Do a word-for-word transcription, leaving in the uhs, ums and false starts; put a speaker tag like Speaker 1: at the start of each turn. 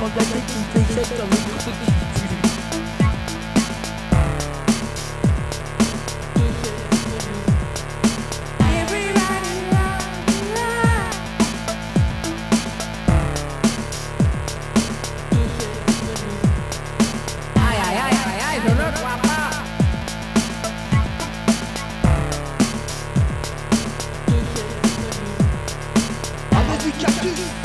Speaker 1: quand la tête qui me fait sec comme une croûte qui tue.
Speaker 2: Aïe aïe aïe aïe aïe, je ne crois pas.
Speaker 1: Avec du cactus.